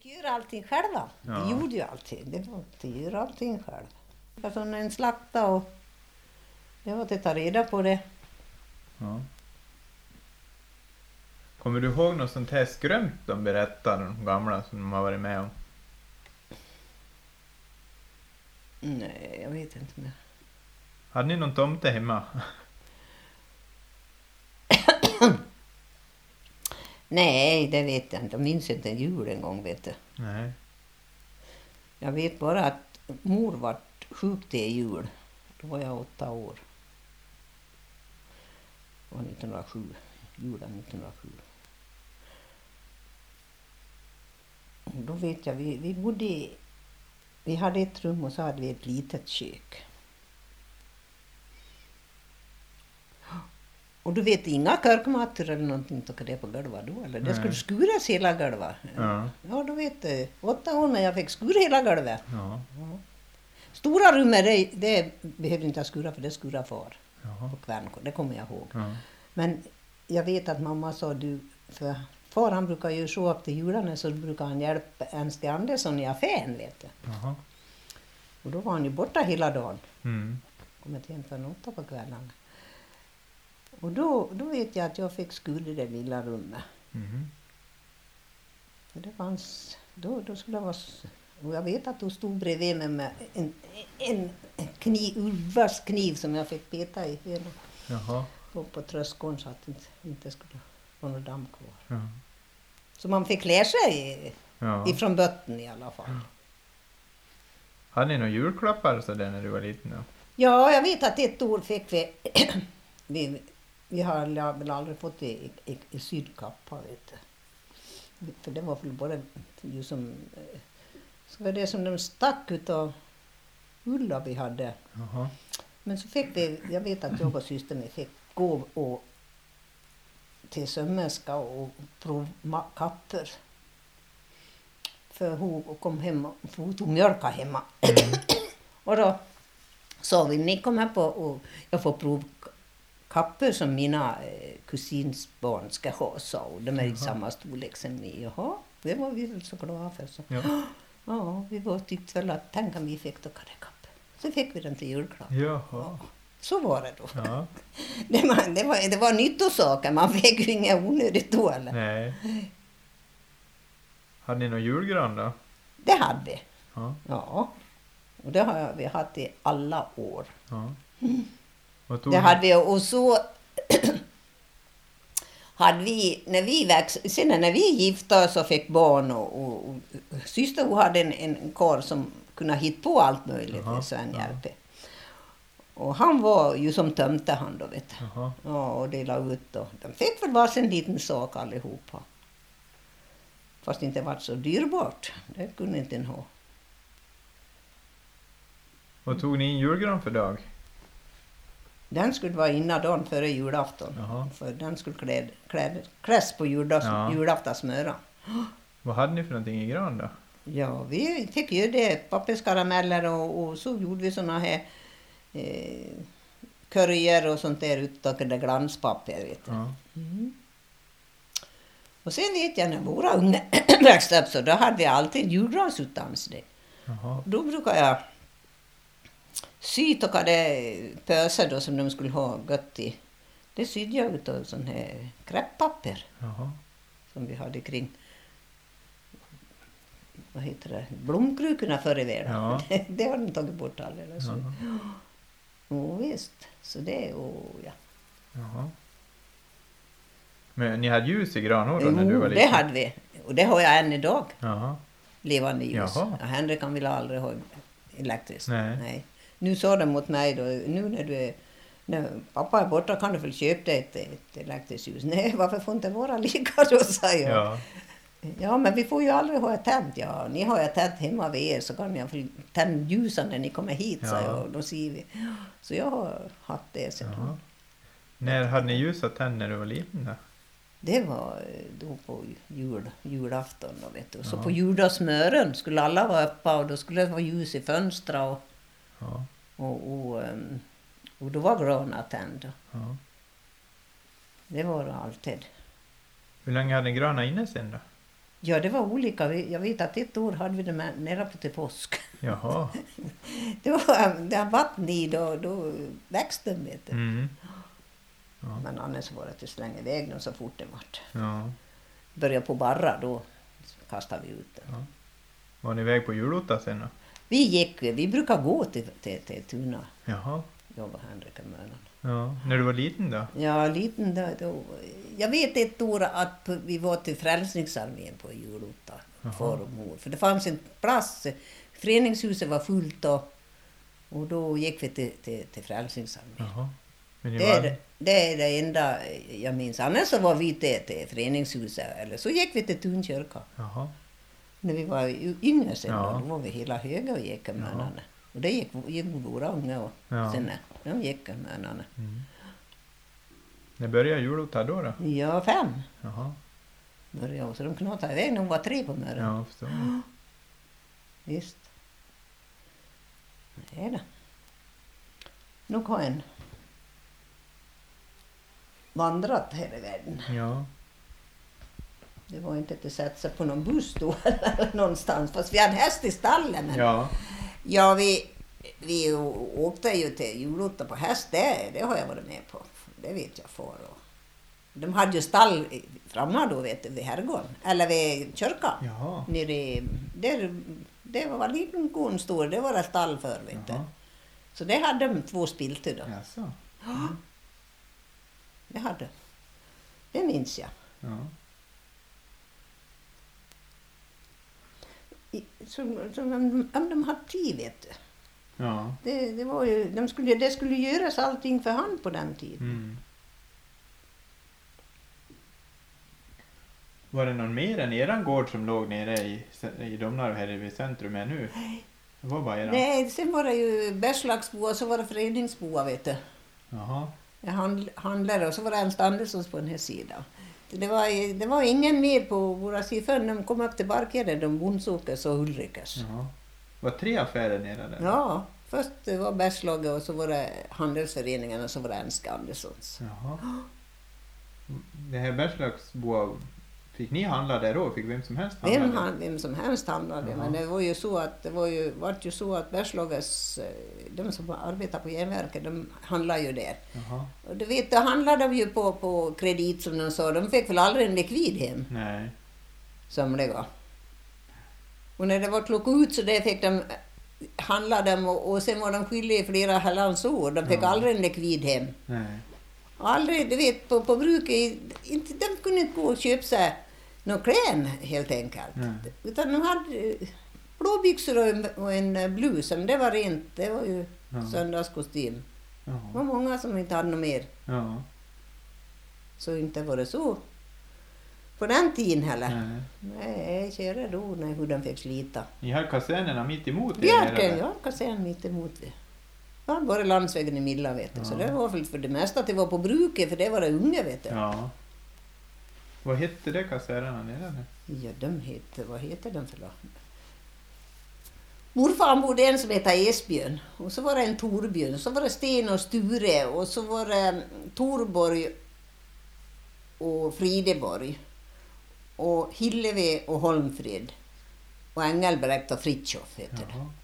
fick göra allting själva. Ja. Vi gjorde ju allting. Det var att göra allting själv. Alltså en slakta och det var att ta reda på det. Ja. Kommer du ihåg något sånt här skrömt de berättar, de gamla som de har varit med om? Nej, jag vet inte mer. Hade ni någon tomte hemma? Nej, det vet jag inte. Jag minns inte en jul en gång, vet du. Nej. Jag vet bara att mor var sjuk till jul. Då var jag 8 år. Det var 1907. Julen 1907. Och då vet jag, vi bodde i, vi hade ett rum och så hade vi ett litet kök. Och du vet, inga körkmattor eller någonting tog det på golvet då, eller? Det Nej. skulle skuras hela golvet. Ja. Ja, då vet du. 8 år, men jag fick skura hela golvet. Ja. Stora rummet, det behövde inte jag skura, för det skura far Jaha. på kvällen. Det kommer jag ihåg. Ja. Men jag vet att mamma sa, för far han brukar ju så upp till jularna, så brukar han hjälpa Ernst Andersson i affären, vet du. Jaha. Och då var han ju borta hela dagen. Mm. Kom inte hem förrän 8 på kvällen. Och då vet jag att jag fick skura i det lilla rummet. Mhm. För det fanns, då skulle det vara, och jag vet att du stod bredvid mig med en kniv, urvarskniv som jag fick peta i hela Jaha. på tröskeln så att det inte skulle vara någon damm kvar. Ja. Så man fick lära sig Ja. ifrån botten i alla fall. Hade ni några julklappar så där när du var liten då? Ja, jag vet att ett år fick vi har väl aldrig fått det i Sydkappa, vet du. För det var väl bara ju som, så var det som de stack utav ulla vi hade. Jaha. Men så fick vi, jag vet att jag och systern fick gå och till sömmerska och prova kappor. För hon kom hem och hon tog mjölka hemma. Och då sa vi, ni kommer på och jag får prova kappor som mina kusins barn ska ha, sa hon. De är i samma storlek som ni. Jaha, det var vi väl så glada för. Så. Ja. Ja, vi var tyckte väl att tänk om vi fick då kappor. Så fick vi den till julklapp. Jaha. Så var det då. Ja. Det var nyttosaker, man fick ju inga onödigt då eller? Nej. Hade ni någon julgran då? Det hade vi. Ja. Ja. Och det har vi haft i alla år. Ja. Vad tog Det ni? hade vi, och så hade vi, sen när vi gifte oss och fick barn och syster hon hade en karl som kunde hitta på allt möjligt, Jaha, Sven ja. Järpe. Och han var ju som tömte han då, vet du. Jaha. Ja, och delade ut då. De fick väl varsin liten sak allihopa. Fast det inte var så dyrbart. Det kunde inte en ha. Vad tog ni in julgran för dag? Den skulle vara innan dagen före julafton. Jaha. För den skulle kläs på Ja. julaftonsmöra. Vad hade ni för någonting i gran då? Ja, vi fick ju det. Papperskarameller och så gjorde vi såna här curryer och sånt där utav det glanspapper, vet du. Ja. Mm. Och sen vet jag när våra unga växte upp, så då hade vi alltid julgransutdansning. Jaha. Då brukar jag sy och hade pösar då som de skulle ha gött i. Det sydde jag utav sån här kräpppapper Jaha. som vi hade kring, vad heter det, blomkrukorna förr i världen. Ja. Det har de tagit bort alldeles. Jaha. Och visst, så det är ja. Jaha. Men ni hade ljus i gran då när du var Jo, liten? det hade vi. Och det har jag än idag, Jaha. levande ljus. Jaha. Ja, Henrik han vill aldrig ha elektriskt. Nej. Nu sa de mot mig då, nu när pappa är borta kan du väl köpa dig ett elektriskt ljus. Nej, varför får inte vara lika då, sa jag. Ja. Ja, men vi får ju aldrig ha ett tänt. Ja, ni har ett tänt hemma vid er så kan jag få tända ljusen när ni kommer hit, sa Ja. jag. Och då ser vi. Så jag har haft det sen. Jaha. När hade ni ljuset tänd när du var liten då? Det var då på julafton då, vet du. Så Ja. på juldagsmören skulle alla vara uppe och då skulle det vara ljus i fönstren Ja. och då var granen tänd. Ja. Det var det alltid. Hur länge hade ni granen inne sen då? Ja, det var olika. Jag vet att ett år hade vi det med nära på till påsk. Jaha. Det var vatten i, då växte de, vet du. Mm. Ja. Men annars var det att slänga iväg dem så fort det vart. Ja. Började på barra, då kastade vi ut det. Ja. Var ni iväg på julotta sen då? Vi brukar gå till Tuna. Jaha. Jag var Henrik och Mönan. Ja. När du var liten då? Ja, liten då. Jag vet ett år att vi var till Frälsningsarmén på julotta. Jaha. Far och mor. För det fanns en plats. Föreningshuset var fullt då. Och då gick vi till Frälsningsarmén. Jaha. Men ni Det var... är det enda jag minns. Annars så var vi till föreningshuset. Eller så gick vi till Tunkyrka. Jaha. När vi var yngre sen Ja. då var vi hela höga och gick med mönnarna. Och det gick våra unga och Ja. sen de gick med mönnarna. Mm. När började julotta då? Ja, 5 Jaha. började. Så de knatade iväg när hon var 3 på morgonen. Ja, förstår jag. Visst. Det är det. Nog har en vandrat här i världen. Ja. Det var inte att sätta sig på någon buss då eller någonstans. Fast vi hade häst i stallen. Men Ja. ja, vi åkte ju till julotta på häst. Det har jag varit med på. Det vet jag för. De hade ju stall framme då, vet du, vid herrgården. Eller vid kyrkan. Jaha. Det var liten gården stor. Det var det stall för, vet du. Jaha. Så det hade de 2 spiltor då. Jaså. Det hade. Det minns jag. Ja. Om de hade tid, vet du. Ja. Det var ju, det skulle göras allting för hand på den tiden. Mm. Var det någon mer än eran gård som låg nere i Domnarv här vid centrum här nu? Det var bara eran? Nej, sen var det ju Bergslagsboa och så var det föreningsboa, vet du. Jaha. Handlare och så var det Ernst Anderssons på den här sidan. Det var ingen mer på våra sidor förrän de kom upp till Barkheden, de Bondsåkers och Ulrikers. Jaha. Var 3 affärer nere där? Ja, först det var Bergslaget och så var det Handelsföreningen och så var det Ernst Anderssons. Jaha. Det här Bergslagsboa, fick ni handla där då? Fick vem som helst handla där? Vem som helst handlade. Jaha. Men det var ju så att Bergslagets, de som arbetar på järnverket, de handlar ju där. Jaha. Och du vet, då handlade de ju på kredit som de sa. De fick väl aldrig en likvid hem, Nej. somliga. Och när det var klockat ut så det fick de handla dem och sen var de skyldiga i flera herrans år. De fick Ja. aldrig en likvid hem. Nej. Och aldrig, du vet, på bruket, de kunde inte gå och köpa sig någon kläm helt enkelt. Nej. Utan de hade blåbyxor och en blus, men det var rent. Det var ju söndagskostym. Det var Jaha. många som inte hade något mer. Ja. Så inte var det så på den tiden heller. Nej. Nej, kära då hur de fick slita. Ni har kasernerna mitt emot er Björken, nere där? ja, kasern mitt emot vi. Ja, bara landsvägen i Milla, vet du. Så Ja. det var väl för det mesta att det var på bruket, för det var det unga, vet du. Ja. Vad hette det kasernerna nere där? Ja, vad heter de för då? Morfar bodde en som hette Esbjörn. Och så var det en Torbjörn. Så var det Sten och Sture. Och så var det Torborg och Frideborg. Och Hillevi och Holmfrid. Och Engelbrekt och Fritjof heter det. Jaha.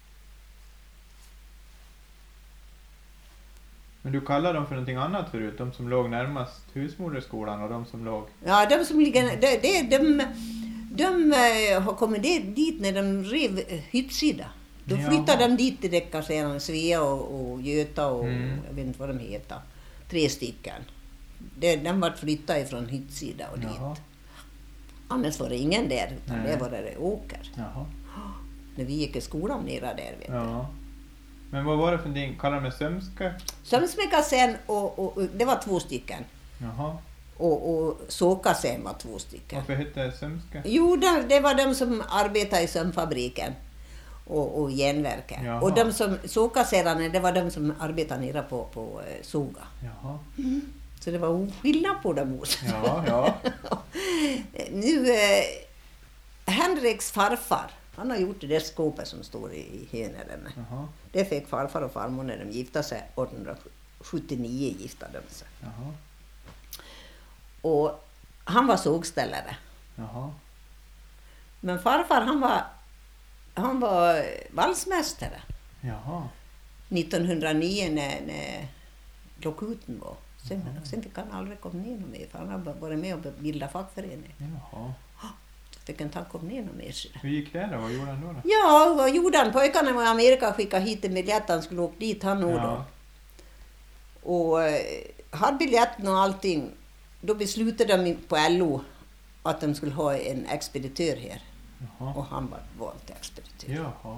Men du kallar dem för någonting annat förut? De som låg närmast husmoderskolan och de som låg... Ja, de som ligger... De har kommit dit när de rev hyttsida. Då Jaha. flyttade de dit till kasernen, Svea och Göta och Mm. jag vet inte vad de heter. 3 stycken. De var flyttade ifrån hyttsida och Jaha. dit. Annars var det ingen där, utan Nej. det var det åker. Jaha. När vi gick i skolan nere där, vet du. Ja. Men vad var det för någonting? Kallar de det sömska? Sömsmäkarsen och det var 2 stycken. Jaha. Och såkarsen var 2 stycken. Varför hette det sömska? Jo, det var de som arbetade i sömfabriken och järnverken. Jaha. Och de som sågkasserarna, det var de som arbetade nere på såga. Jaha. Så det var skillnad på dem också. Ja, ja. Nu, Henriks farfar, han har gjort det där skåpet som står i hönaren. Jaha. Det fick farfar och farmor när de gifte sig. 1879 gifte de sig. Jaha. Och han var sågställare. Jaha. Men farfar han var valsmästare. Jaha. 1909 när lockouten var. Sen fick han aldrig komma ner någon mer, för han hade varit med och bilda fackförening. Jaha. Så fick han inte komma ner någon mer. Hur gick det då? Vad gjorde han då? Ja, vad gjorde han? Pojkarna var i Amerika och skickade hit en biljett. Han skulle åka dit, han nog då. Och hade biljetten och allting. Då beslutade de på LO att de skulle ha en expeditör här. Jaha. Och han var vald till expeditör. Jaha.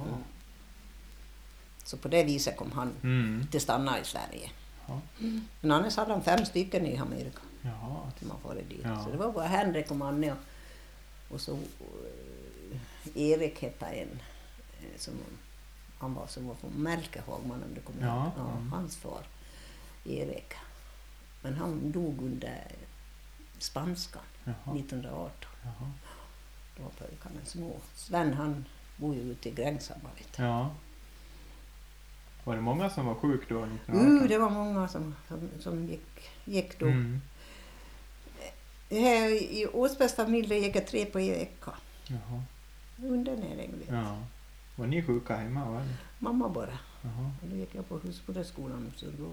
Så på det viset kom han till stanna i Sverige. Ja. Men annars hade han 5 stycken i Amerika. Jaha. Som har varit dit. Ja. Så det var bara Henrik och Manne och så Erik hette en som var från Mälkehagman, om det kommer ihåg. Ja, hans far Erik. Men han dog under spanskan 1918. Jaha. Då var pojkarna små. Sven han bor ju ute i Grängshamn. Ja. Var det många som var sjuk då 1918? Det var många som gick då. Här i Åsbergs familj gick jag 3 på en vecka. Jaha. Undernäring. Ja. Var ni sjuka hemma? Var det? Mamma bara. Jaha. Och då gick jag på husmoderskolan och så då.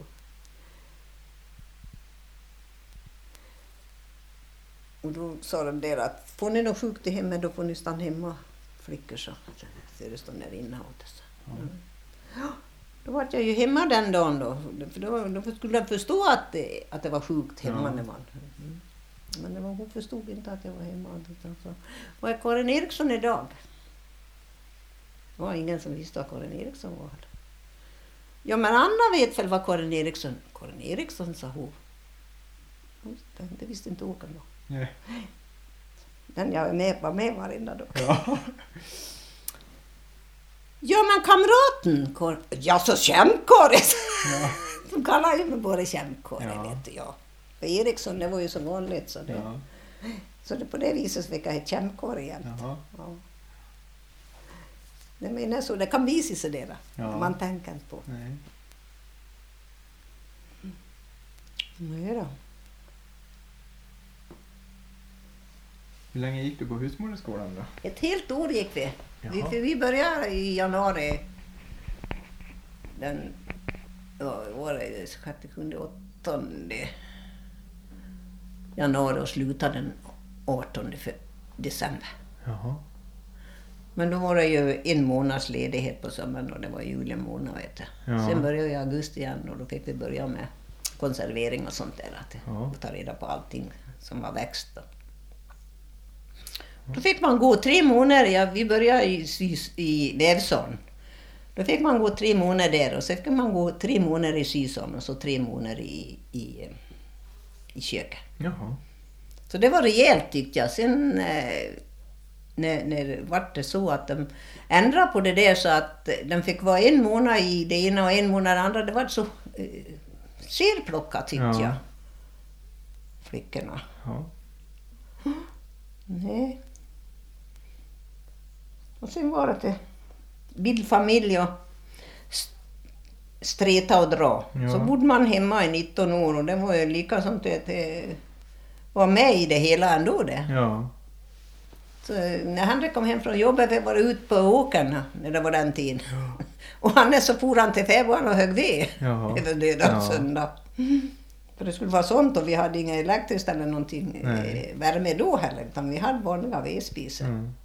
Och då sa de där att får ni något sjukt i hemmet då får ni stanna hemma, flickor, så det står där inne åt oss. Ja. Då var jag ju hemma den dagen då. För då skulle jag förstå att det var sjukt hemma när man. Men hon förstod inte att jag var hemma. Så var jag Karin Eriksson idag. Det var ingen som visste vad Karin Eriksson var. Ja, men Anna vet väl vad Karin Eriksson. Karin Eriksson, sa hon. Det visste inte Håkan då. Nej. Den jag var med varenda dag. Ja. Ja, men kamraten. Ja, så Kämp-Karin. Ja. De kallar ju mig bara Kämp-Karin, vet jag. För Eriksson, det var ju så vanligt. Så det på det viset fick jag ett Kämp-Karin jämt. Ja. Det menar så, det kan bli sådär. Man tänker inte på. Nej. Nej då. Hur länge gick du på husmoderskolan då? Ett helt år gick vi. Vi började i januari. Var det 6, 7, 8 januari och slutade den 18 december. Jaha. Men då var det ju 1 månads ledighet på sommaren och det var juli månad, vet jag. Sen började jag i augusti igen och då fick vi börja med konservering och sånt där. Och ta reda på allting som var växt. Då fick man gå 3 månader, vi började i vävsalen. Då fick man gå 3 månader där och så fick man gå 3 månader i sysalen och så 3 månader i köket. Jaha. Så det var rejält tyckte jag. Sen när det var det så att de ändrade på det där så att de fick vara 1 månad i det ena och 1 månad i det andra. Det var så serplockat tyckte jag. Flickorna. Ja. Nej. Och sen var det till bildfamilj och streta och dra. Ja. Så bodde man hemma i 19 år och det var ju lika som att var med i det hela ändå det. Ja. Så när han kom hem från jobbet vi var ute på åkern när det var den tiden. Ja. Och han så for han till fäboden och högg ved. Ja. Över döda söndag. För det skulle vara sånt och vi hade inga elektriskt eller någonting värme då heller utan vi hade vanliga vedspisar. Mm.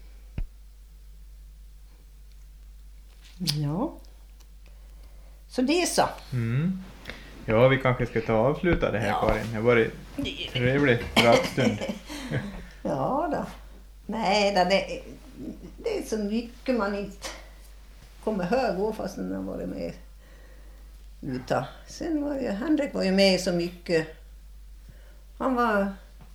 Ja. Så det är så. Mm. Ja, vi kanske ska ta och avsluta det här, Karin. Det var en trevlig pratstund. Ja då. Nej, det är så mycket man inte kommer ihåg fast den har varit med ute. Sen var ju Henrik var ju med så mycket. Han var...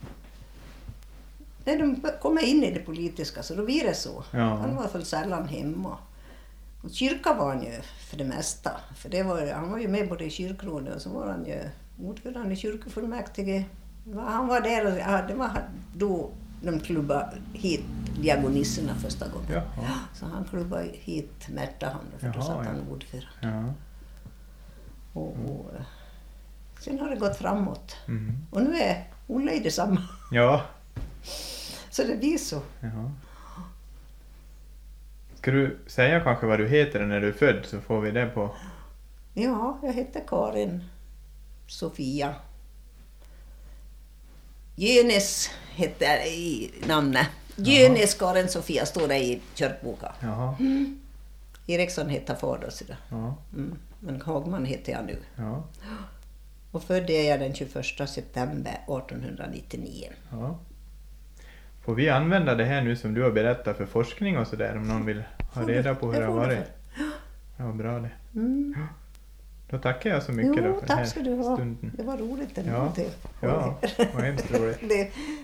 När de kom in i det politiska så då blir det så. Ja. Han var för sällan hemma. Och kyrka var han ju för det mesta. För han var ju med både i kyrkrådet och så var han ju ordförande i kyrkofullmäktige. Han var där och det var då de klubbade hit diagonisterna första gången. Ja. Så han klubbade hit Märta han för då satt han ordförande. Ja. Och sen har det gått framåt. Mm. Och nu är Olle i detsamma. Ja. Så det blir så. Ja. Ska du säga kanske vad du heter när du är född så får vi det på... Ja, jag heter Karin Sofia. Jönes heter i namnet. Jönes Karin Sofia står det i kyrkboken. Jaha. Eriksson heter far då. Så Ja. Men Hagman heter jag nu. Ja. Och född är jag den 21 september 1899. Ja. Får vi använda det här nu som du har berättat för forskning och sådär om någon vill ha reda på hur det har varit? Ja, bra det. Då tackar jag så mycket då för den här tack ska du ha. stunden. Det var roligt. Ja, var hemskt roligt.